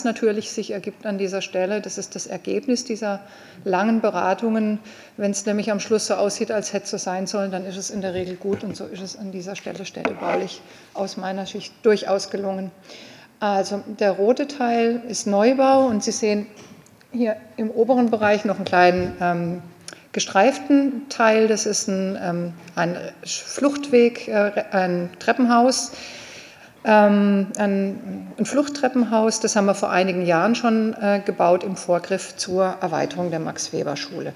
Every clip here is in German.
natürlich sich ergibt an dieser Stelle. Das ist das Ergebnis dieser langen Beratungen. Wenn es nämlich am Schluss so aussieht, als hätte es so sein sollen, dann ist es in der Regel gut und so ist es an dieser Stelle städtebaulich aus meiner Sicht durchaus gelungen. Also der rote Teil ist Neubau und Sie sehen hier im oberen Bereich noch einen kleinen gestreiften Teil. Das ist ein Fluchtweg, ein Treppenhaus. Ein Fluchttreppenhaus, das haben wir vor einigen Jahren schon gebaut im Vorgriff zur Erweiterung der Max-Weber-Schule.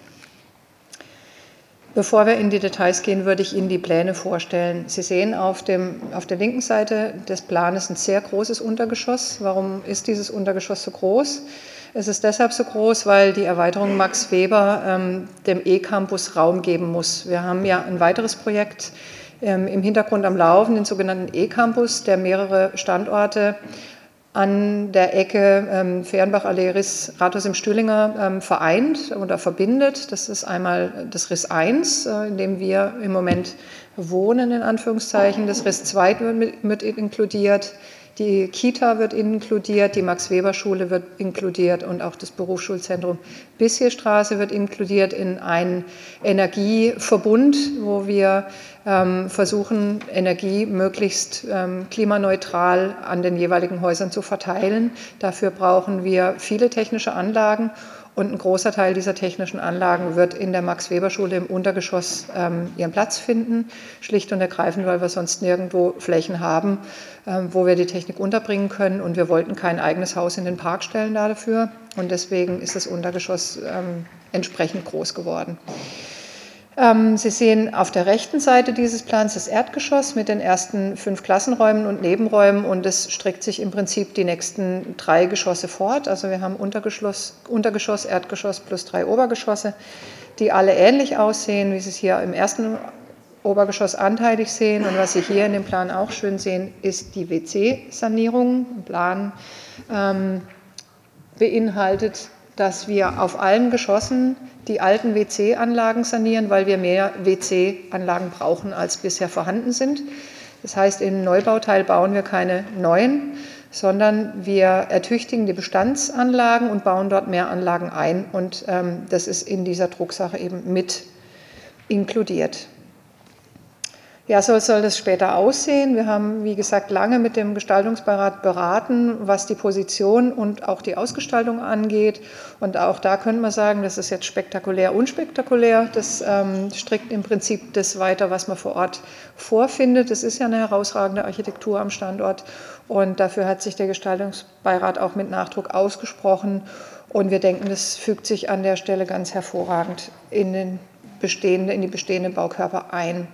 Bevor wir in die Details gehen, würde ich Ihnen die Pläne vorstellen. Sie sehen auf der linken Seite des Planes ein sehr großes Untergeschoss. Warum ist dieses Untergeschoss so groß? Es ist deshalb so groß, weil die Erweiterung Max Weber dem E-Campus Raum geben muss. Wir haben ja ein weiteres Projekt im Hintergrund am Laufen, den sogenannten E-Campus, der mehrere Standorte an der Ecke Fehrenbach-Allee-Riss, Rathaus im Stühlinger vereint oder verbindet. Das ist einmal das Riss 1, in dem wir im Moment wohnen, in Anführungszeichen. Das Riss 2 wird inkludiert. Die Kita wird inkludiert, die Max-Weber-Schule wird inkludiert und auch das Berufsschulzentrum Bissierstraße wird inkludiert in einen Energieverbund, wo wir versuchen, Energie möglichst klimaneutral an den jeweiligen Häusern zu verteilen. Dafür brauchen wir viele technische Anlagen. Und ein großer Teil dieser technischen Anlagen wird in der Max-Weber-Schule im Untergeschoss ihren Platz finden, schlicht und ergreifend, weil wir sonst nirgendwo Flächen haben, wo wir die Technik unterbringen können. Und wir wollten kein eigenes Haus in den Park stellen dafür. Und deswegen ist das Untergeschoss entsprechend groß geworden. Sie sehen auf der rechten Seite dieses Plans das Erdgeschoss mit den ersten 5 Klassenräumen und Nebenräumen und es streckt sich im Prinzip die nächsten 3 Geschosse fort. Also wir haben Untergeschoss, Erdgeschoss plus 3 Obergeschosse, die alle ähnlich aussehen, wie Sie es hier im ersten Obergeschoss anteilig sehen. Und was Sie hier in dem Plan auch schön sehen, ist die WC-Sanierung. Der Plan beinhaltet, dass wir auf allen Geschossen die alten WC-Anlagen sanieren, weil wir mehr WC-Anlagen brauchen, als bisher vorhanden sind. Das heißt, im Neubauteil bauen wir keine neuen, sondern wir ertüchtigen die Bestandsanlagen und bauen dort mehr Anlagen ein. Und das ist in dieser Drucksache eben mit inkludiert. Ja, so soll das später aussehen. Wir haben, wie gesagt, lange mit dem Gestaltungsbeirat beraten, was die Position und auch die Ausgestaltung angeht. Und auch da könnte man sagen, das ist jetzt spektakulär, unspektakulär. Das strickt im Prinzip das weiter, was man vor Ort vorfindet. Es ist ja eine herausragende Architektur am Standort. Und dafür hat sich der Gestaltungsbeirat auch mit Nachdruck ausgesprochen. Und wir denken, das fügt sich an der Stelle ganz hervorragend in die bestehenden Baukörper ein.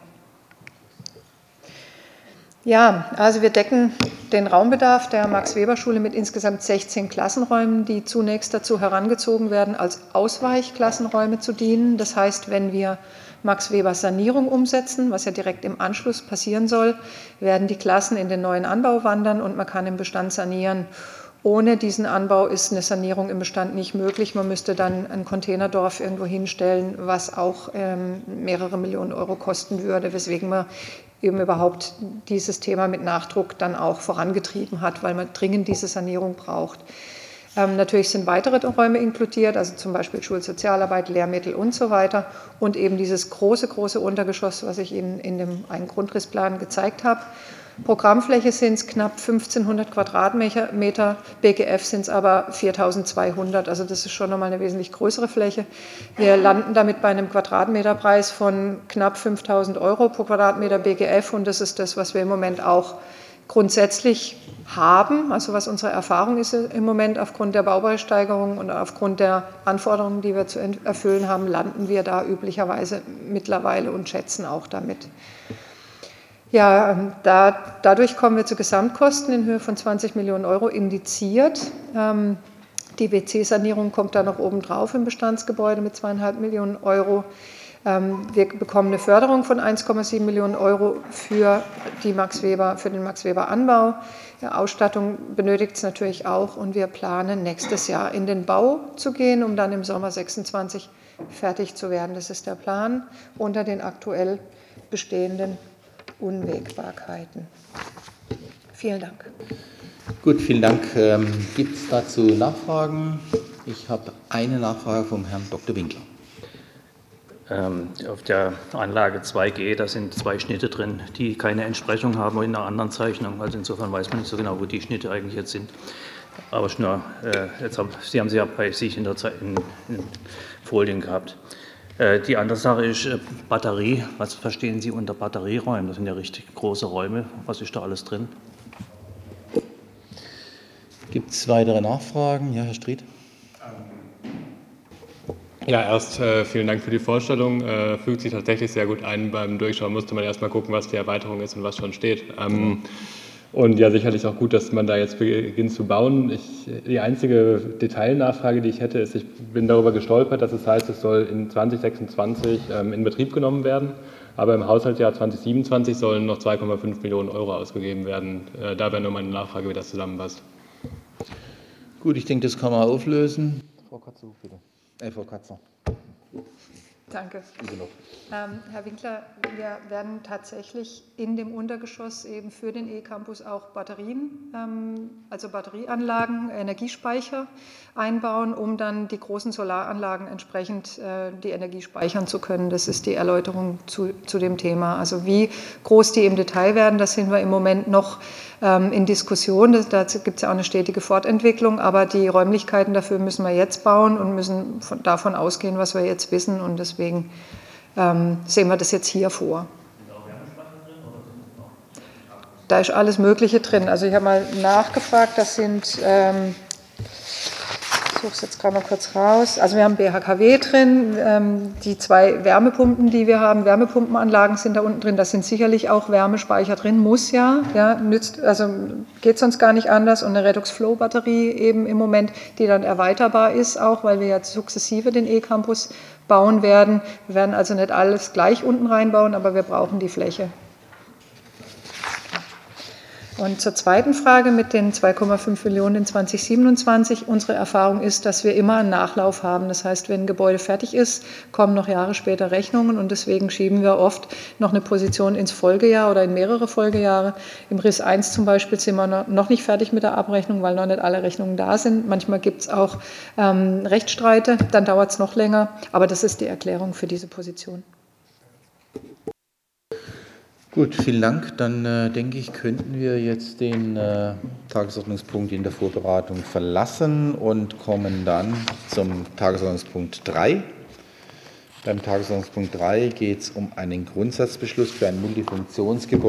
Ja, also wir decken den Raumbedarf der Max-Weber-Schule mit insgesamt 16 Klassenräumen, die zunächst dazu herangezogen werden, als Ausweichklassenräume zu dienen. Das heißt, wenn wir Max-Weber-Sanierung umsetzen, was ja direkt im Anschluss passieren soll, werden die Klassen in den neuen Anbau wandern und man kann im Bestand sanieren. Ohne diesen Anbau ist eine Sanierung im Bestand nicht möglich. Man müsste dann ein Containerdorf irgendwo hinstellen, was auch mehrere Millionen Euro kosten würde, weswegen man eben überhaupt dieses Thema mit Nachdruck dann auch vorangetrieben hat, weil man dringend diese Sanierung braucht. Natürlich sind weitere Räume inkludiert, also zum Beispiel Schulsozialarbeit, Lehrmittel und so weiter. Und eben dieses große Untergeschoss, was ich Ihnen in dem einen Grundrissplan gezeigt habe. Programmfläche sind es knapp 1500 Quadratmeter, BGF sind es aber 4200, also das ist schon nochmal eine wesentlich größere Fläche. Wir landen damit bei einem Quadratmeterpreis von knapp 5.000 Euro pro Quadratmeter BGF und das ist das, was wir im Moment auch grundsätzlich haben, also was unsere Erfahrung ist im Moment aufgrund der Baupreissteigerung und aufgrund der Anforderungen, die wir zu erfüllen haben, landen wir da üblicherweise mittlerweile und schätzen auch damit. Ja, dadurch kommen wir zu Gesamtkosten in Höhe von 20 Millionen Euro indiziert. Die WC-Sanierung kommt da noch oben drauf im Bestandsgebäude mit 2,5 Millionen Euro. Wir bekommen eine Förderung von 1,7 Millionen Euro für den Max-Weber-Anbau. Ja, Ausstattung benötigt es natürlich auch und wir planen nächstes Jahr in den Bau zu gehen, um dann im Sommer 26 fertig zu werden. Das ist der Plan unter den aktuell bestehenden Unwägbarkeiten. Vielen Dank. Gut, vielen Dank. Gibt es dazu Nachfragen? Ich habe eine Nachfrage vom Herrn Dr. Winkler. Auf der Anlage 2G, da sind 2 Schnitte drin, die keine Entsprechung haben in einer anderen Zeichnung. Also insofern weiß man nicht so genau, wo die Schnitte eigentlich jetzt sind. Aber Sie haben sie ja bei sich in Folien gehabt. Die andere Sache ist Batterie. Was verstehen Sie unter Batterieräumen? Das sind ja richtig große Räume. Was ist da alles drin? Gibt es weitere Nachfragen? Ja, Herr Stried. Ja, erst vielen Dank für die Vorstellung. Fügt sich tatsächlich sehr gut ein. Beim Durchschauen musste man erstmal gucken, was die Erweiterung ist und was schon steht. Und ja, sicherlich auch gut, dass man da jetzt beginnt zu bauen. Die einzige Detailnachfrage, die ich hätte, ist, ich bin darüber gestolpert, dass es heißt, es soll in 2026 in Betrieb genommen werden. Aber im Haushaltsjahr 2027 sollen noch 2,5 Millionen Euro ausgegeben werden. Da wäre nur meine Nachfrage, wie das zusammenpasst. Gut, ich denke, das kann man auflösen. Frau Katzer, bitte. Frau Katzer. Danke. Herr Winkler, wir werden tatsächlich in dem Untergeschoss eben für den E-Campus auch Batterien, also Batterieanlagen, Energiespeicher einbauen, um dann die großen Solaranlagen entsprechend die Energie speichern zu können. Das ist die Erläuterung zu dem Thema. Also wie groß die im Detail werden, das sind wir im Moment noch in Diskussion. Da gibt es ja auch eine stetige Fortentwicklung, aber die Räumlichkeiten dafür müssen wir jetzt bauen und müssen davon ausgehen, was wir jetzt wissen. Und deswegen sehen wir das jetzt hier vor. Da ist alles Mögliche drin. Also ich habe mal nachgefragt, das sind, ich suche es jetzt gerade mal kurz raus, also wir haben BHKW drin, die 2 Wärmepumpen, die wir haben, Wärmepumpenanlagen sind da unten drin, da sind sicherlich auch Wärmespeicher drin, muss ja, also geht sonst gar nicht anders, und eine Redox-Flow-Batterie eben im Moment, die dann erweiterbar ist auch, weil wir ja sukzessive den E-Campus bauen werden. Wir werden also nicht alles gleich unten reinbauen, aber wir brauchen die Fläche. Und zur zweiten Frage mit den 2,5 Millionen in 2027. Unsere Erfahrung ist, dass wir immer einen Nachlauf haben. Das heißt, wenn ein Gebäude fertig ist, kommen noch Jahre später Rechnungen, und deswegen schieben wir oft noch eine Position ins Folgejahr oder in mehrere Folgejahre. Im RIS 1 zum Beispiel sind wir noch nicht fertig mit der Abrechnung, weil noch nicht alle Rechnungen da sind. Manchmal gibt es auch Rechtsstreite, dann dauert es noch länger. Aber das ist die Erklärung für diese Position. Gut, vielen Dank. Dann denke ich, könnten wir jetzt den Tagesordnungspunkt in der Vorberatung verlassen und kommen dann zum Tagesordnungspunkt 3. Beim Tagesordnungspunkt 3 geht es um einen Grundsatzbeschluss für ein Multifunktionsgebäude.